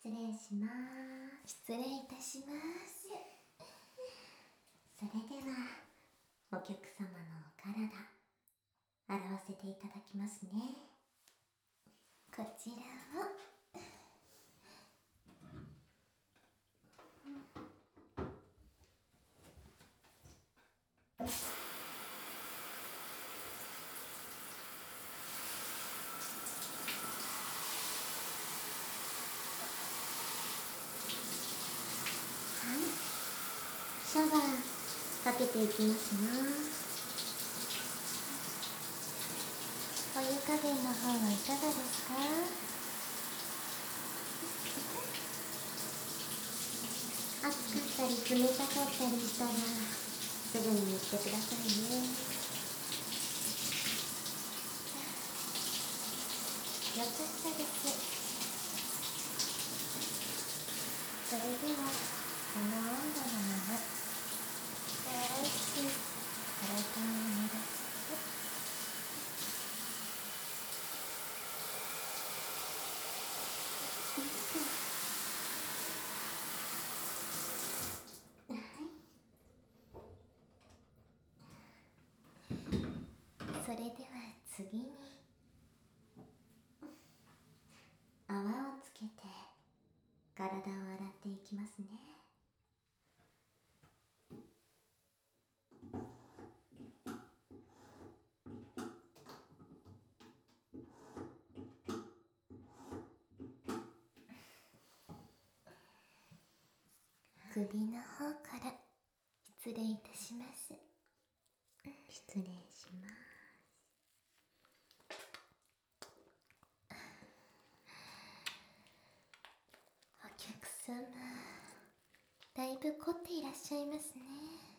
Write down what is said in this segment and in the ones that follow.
失礼します。 失礼いたします。 それではお客様のお体洗わせていただきますね。 こちらを。 シャワーかけていきますよ。 お湯加減の方はいかがですか？ 熱かったり冷たかったりしたらすぐに言ってくださいね。 よかったです。それではこの温度のまま少し体を濡らしてそれでは次に泡をつけて体を洗っていきますね。 首の方から失礼いたします。 失礼します。 お客様、だいぶ凝っていらっしゃいますね。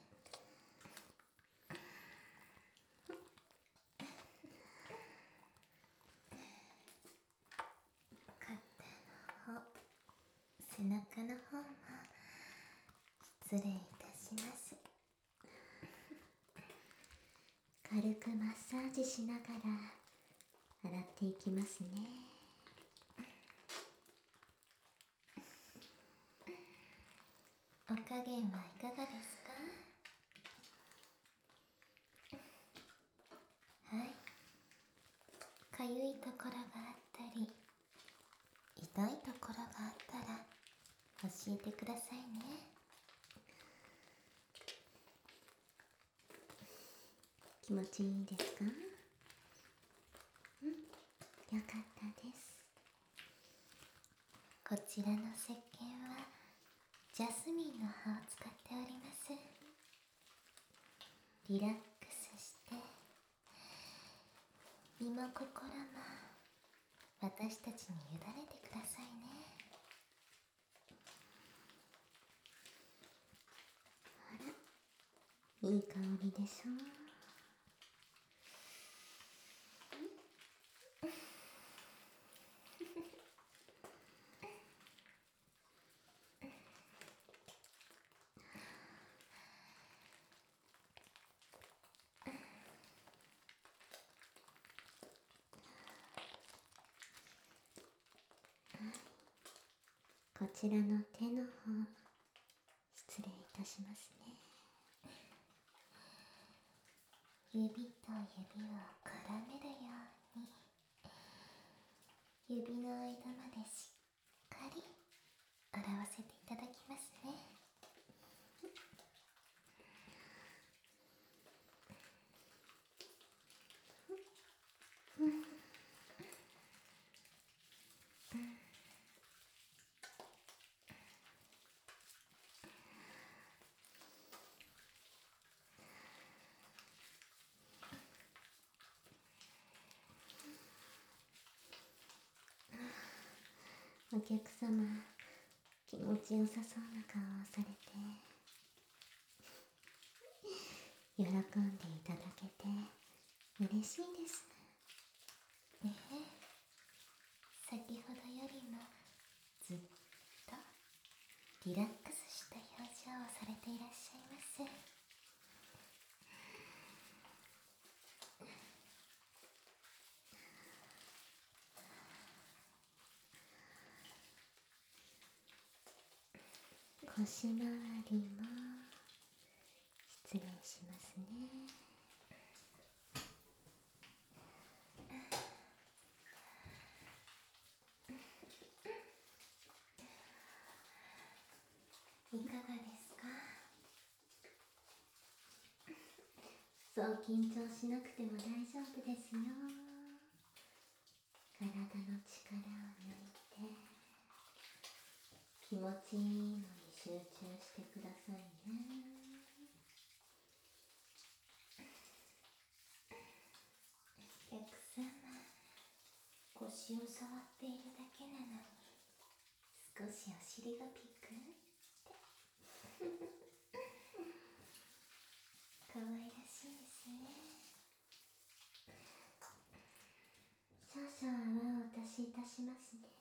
肩の方、背中の方も失礼いたします。 軽くマッサージしながら洗っていきますね。 お加減はいかがですか？はい。かゆいところがあったり痛いところがあったら教えてくださいね。 気持ちいいですか？よかったです。 こちらの石鹸はジャスミンの葉を使っております。リラックスして身も心も私たちに委ねてくださいね。 いい香りでしょう。こちらの手の方、失礼いたしますね。 指と指を絡めるように指の間までしっかり洗わせていただきますね。 お客様、気持ちよさそうな顔をされて、喜んでいただけて嬉しいです。 ねえ、先ほどよりもずっとリラックスした表情をされていらっしゃいます。 腰回りも失礼しますね。いかがですか？そう緊張しなくても大丈夫ですよ。体の力を抜いて気持ちいいのに集中してくださいね。お客様、腰を触っているだけなのに少しお尻がピクって可愛らしいですね。少々泡をお足しいたしますね。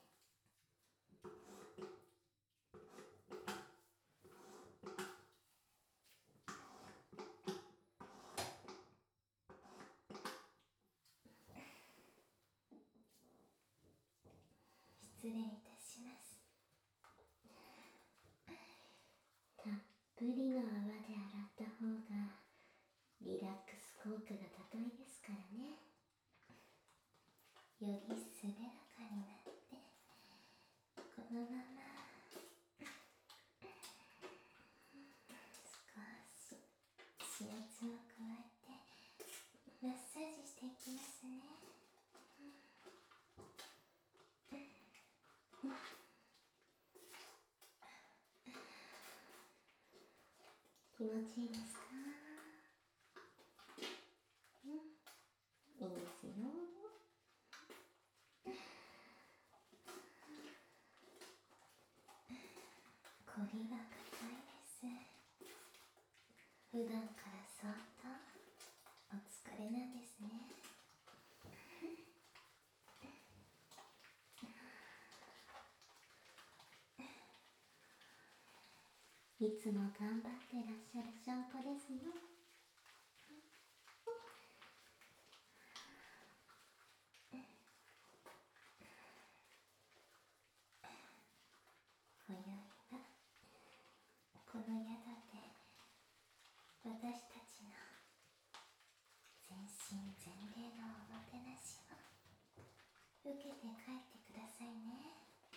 失礼いたします。たっぷりの泡で洗った方がリラックス効果が高いですからね。より滑らかになってこのまま少し指圧を加えてマッサージしていきますね。気持ちいいですか？いいですよ。凝りが硬いです。普段から相当お疲れなんですね。いつも頑張ってらっしゃる証拠ですよ。今宵はこの宿で私たちの全身全霊のおもてなしを受けて帰ってくださいね。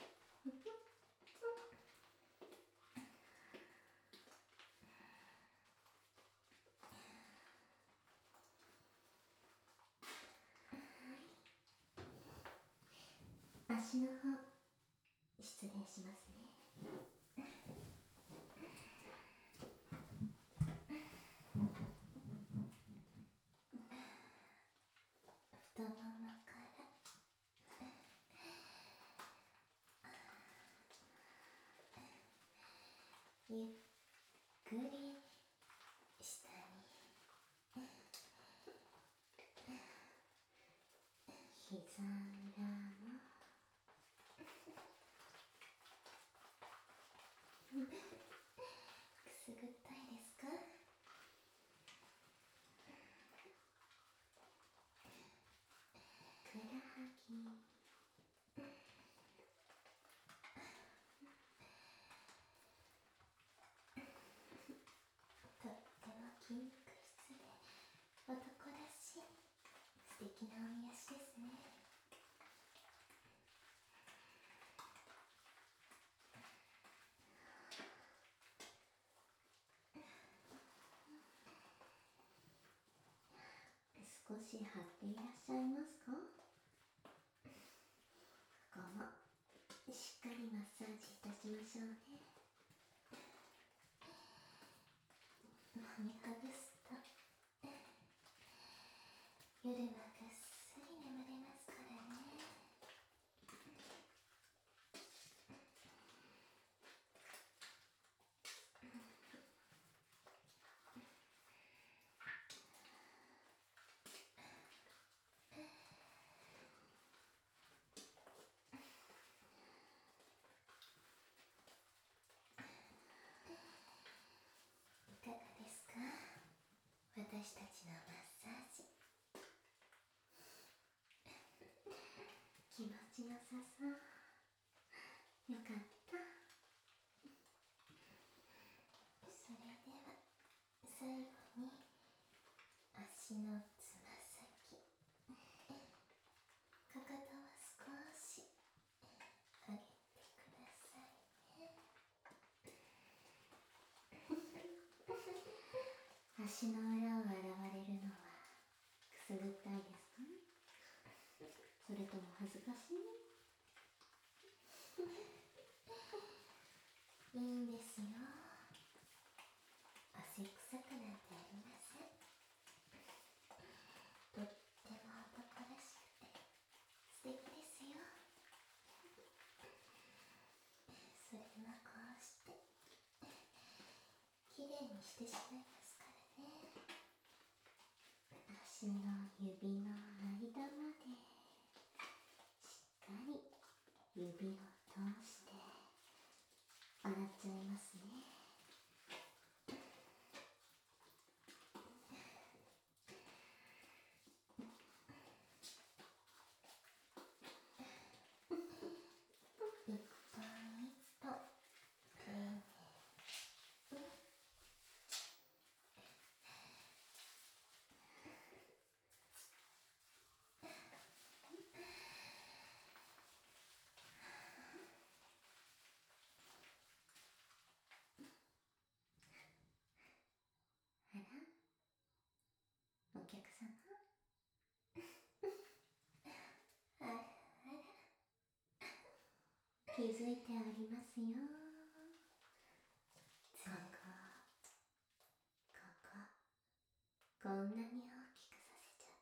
足の方失礼しますね。太ももからゆっくり下に膝裏もくすぐったいですか？ふくらはぎとっても筋肉質で男らしい素敵なおみ足ですね。少し張っていらっしゃいますか？ここもしっかりマッサージいたしましょうね。揉みほぐすと夜はぐっすり眠れますからね。いかがですか？私たちのマッサージ気持ちよさそう。よかった。 のつま先、かかとは少し上げてくださいね。足の裏を洗われるのはくすぐったいですか？それとも恥ずかしい？いいんですよ。汗臭くなんてありません。とっても男らしくて素敵ですよ。それもこうしてきれいにしてしまいますからね。足の指の間までしっかり指を通して洗っちゃいますね。一本一本丁寧に。あら、お客様。あらあら、気づいておりますよ。ここんなに大きくさせちゃって。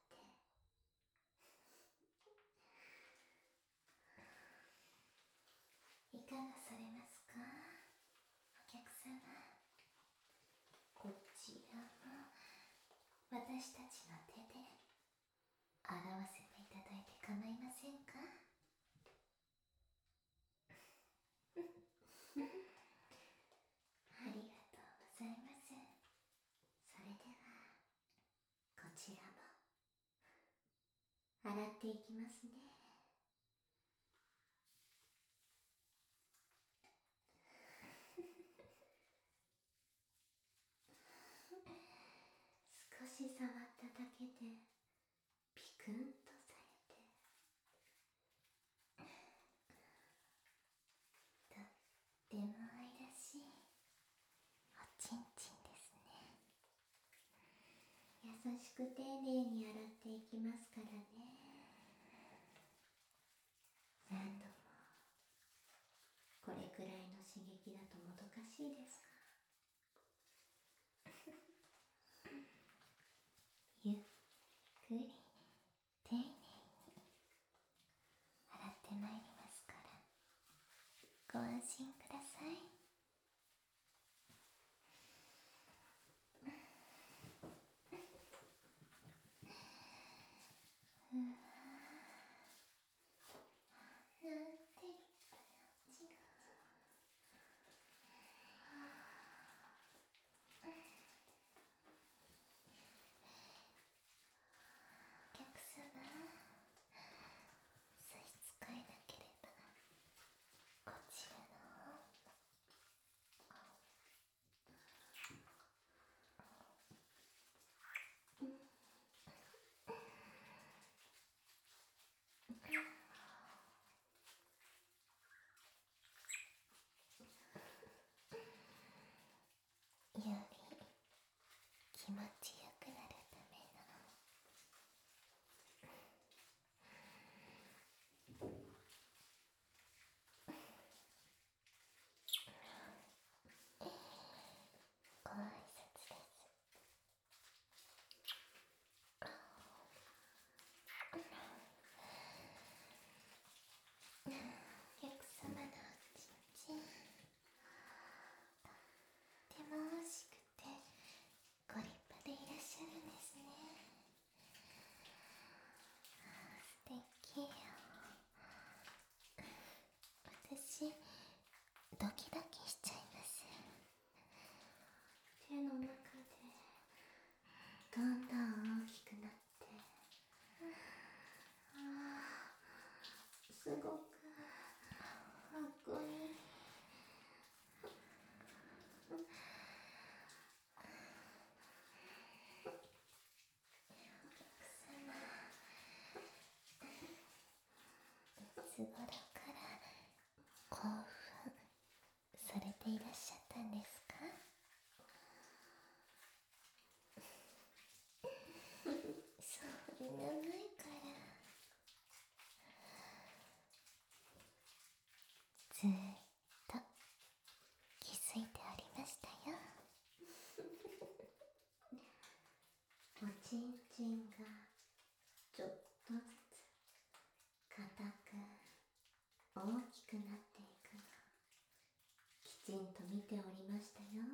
いかがされますか、お客様。こちらも私たちの手で洗わせていただいて構いませんか？ありがとうございます。それではこちらも洗っていきますね。少し触っただけでピクンとされて、とっても愛らしいおちんちんですね。優しく丁寧に洗っていきますからね。何度も。これくらいの刺激だともどかしいですか？ゆっくり丁寧に洗ってまいりますから、ご安心ください。うわー、なんて立派なおちんちん。お客様、差し支えなければこちらのより気持ちよくなるためのご挨拶です。お客様のおちんちん、とっても惜しくてご立派でいらっしゃるんですね。素敵よ。私ドキドキしちゃいます。手の中でどんどん大きくなって、すごくかっこいい。 頃から興奮されていらっしゃったんですか？そんな前からずーっと気づいておりましたよ。 おちんちんがちょっとずつ硬く大きくなっていくのきちんと見ておりましたよ。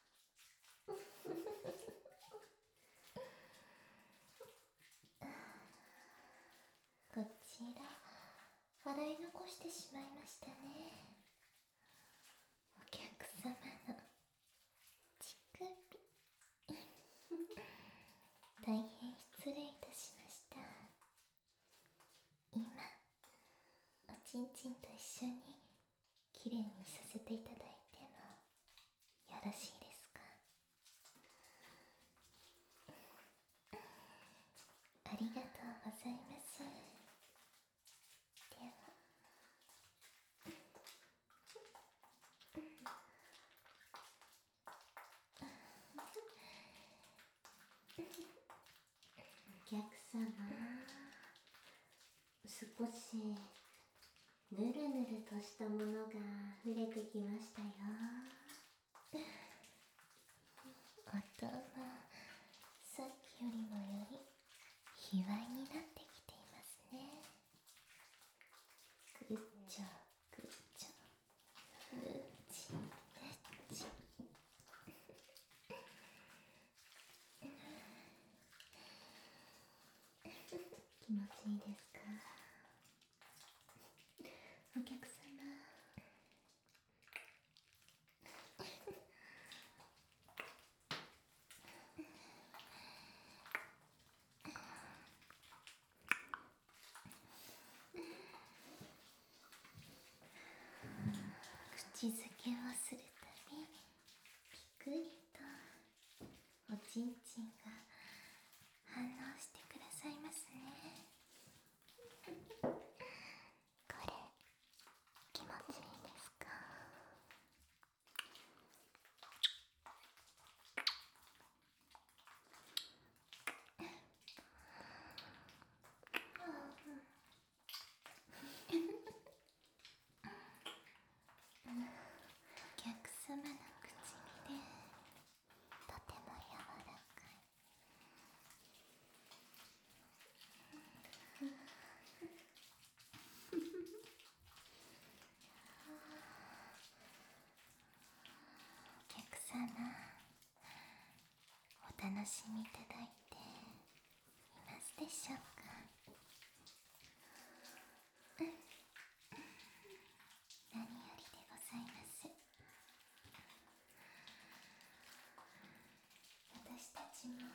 こちら洗い残してしまいましたね。お客様の乳首大変失礼いたしました。今おちんちんと一緒にきれいにさせていただいてもよろしいですか？ありがとうございます。ではお客様、少しぬるぬるとしたものが触れてきましたよ。 音もさっきよりもより卑猥になってきていますね。グッチョグッチョグッチグッチ。 気持ちいいですか？お客様、 口づけをするたびピクリとおちんちんが反応してくださいますね。これ気持ちいいですか？お客様の唇とても柔らかい。お客様お楽しみいただいていますでしょうか？何よりでございます。私たちも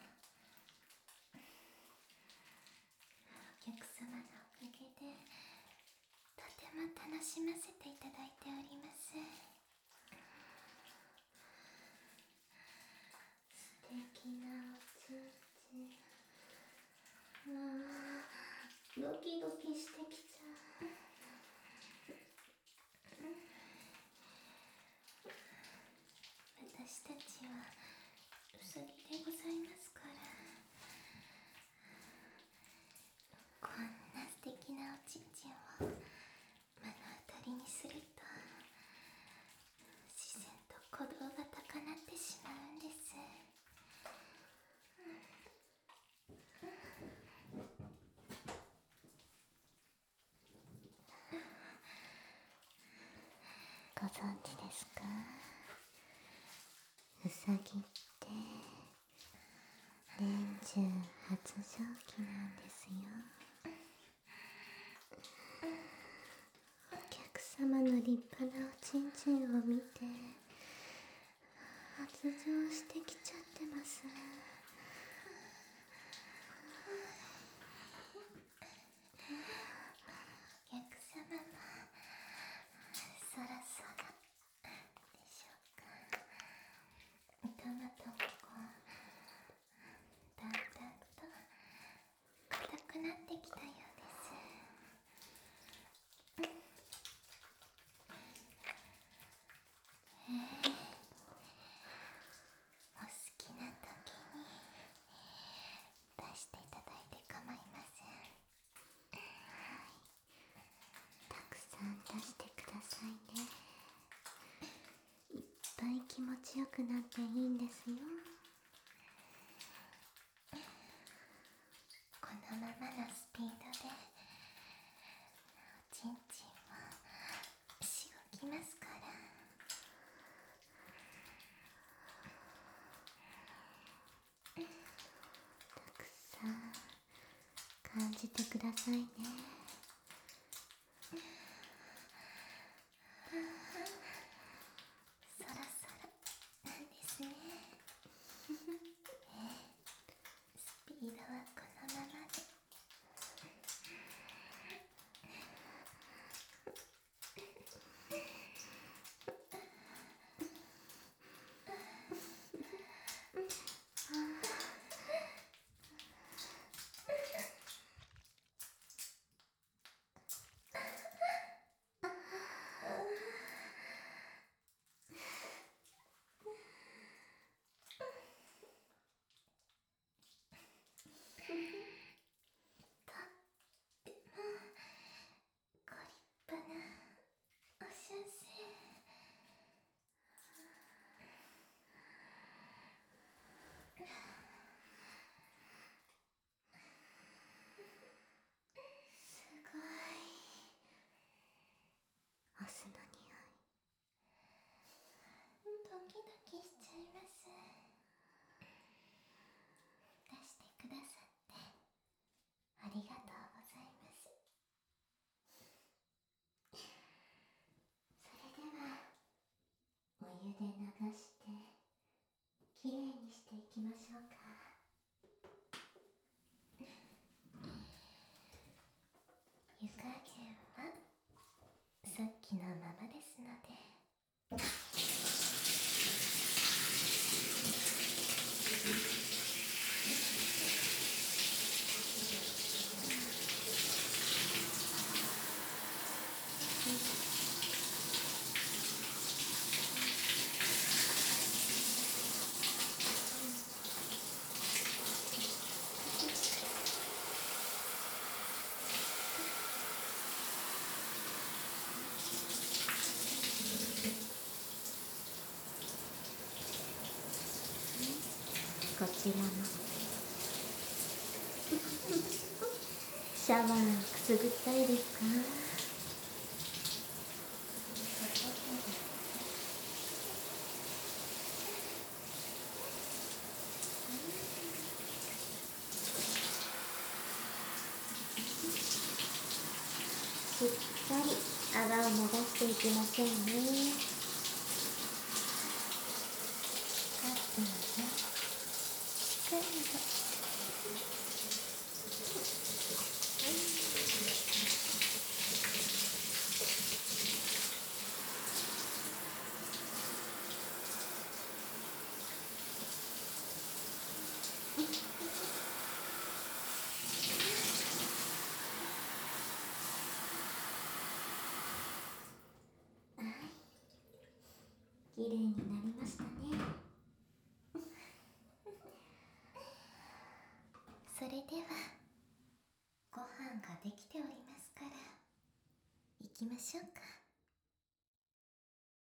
お客様のおかげでとても楽しませていただいております。 素敵なおちんちん。ドキドキしてきちゃう。 私たちはウサギでございますから、こんな素敵なおちんちんを目の当たりにすると自然と鼓動が高鳴ってしまうんです。ご存知ですか？ うさぎって年中発情期なんですよ。お客様の立派なおちんちんを見て発情してきちゃってます。 お客様もそろそろでしょうか？トマトもだんだんと硬くなってきたようです。 強くなっていいんですよ。 このままのスピードでおちんちんをしごきますから。 たくさん感じてくださいね。 そろそろなんですね。スピードはこのままで。ご立派なお修正。 すごい。お酢の匂い。 ドキドキしちゃいます。出してくださってありがとうございます。それではお湯で流してきれいにしていきましょうか。湯加減はさっきのままですので。 こちらもシャワーくすぐったいですか？しっかり泡を流していきましょうね。 あとはしっかりと。 綺麗になりましたね。 それではご飯ができておりますから行きましょうか。